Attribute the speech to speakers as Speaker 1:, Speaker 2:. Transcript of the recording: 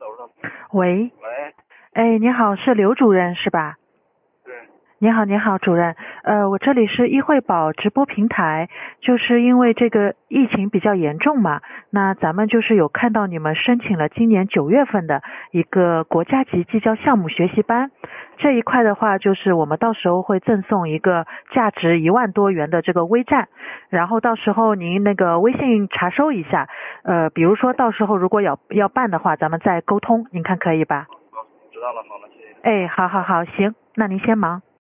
Speaker 1: 喂，
Speaker 2: 喂，
Speaker 1: 哎，你好，是刘主任是吧？
Speaker 2: 对，
Speaker 1: 你好，你好，主任。我这里是医惠宝直播平台，就是因为这个疫情比较严重嘛，那咱们就是有看到你们申请了今年9月份的一个国家级技教项目学习班，这一块的话，就是我们到时候会赠送一个价值1万多元的这个微站，然后到时候您那个微信查收一下，比如说到时候如果要办的话，咱们再沟通，您看可以吧？
Speaker 2: 好，知道了，好了，谢谢。
Speaker 1: 哎，好好好，行，那您先忙。